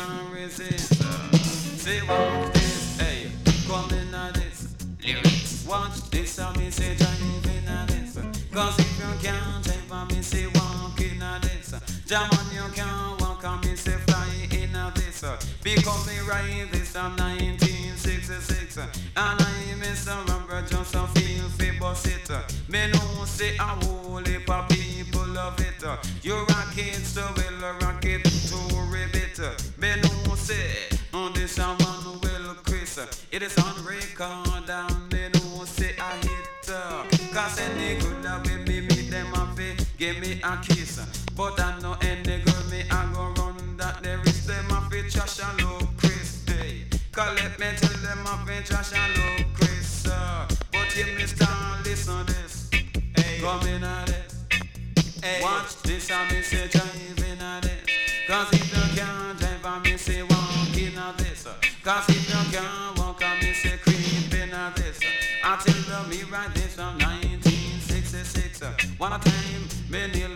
can't resist. Say watch this, hey, come in at this. Lyrics, watch this, I me say drive in at this. Cause if you can't drive, I me say walk in at this. Jam on you can't walk, I me say fly in at this. Because me write this, I'm 1966. And I Mr. Robert just a feel fi bust it. Me know say a whole heap of people love it. You rock it so well, rock it to ribbit. Me know say on this a one will Chris. It is on record and me know say I hit. Cause any good that with me meet them a fi give me a kiss. But I know any girl me I go run that there is them a fi trash and look Chris. Hey, cause let me tell them a fi trash and look Chris. But if me start listen this, hey, come in at this. Hey. Watch this and me say drive in at this. Cause if you can't drive and me say walk in at this. Cause if you can't walk and me say creep in at this. I tell them me write this from 1966. One time me nearly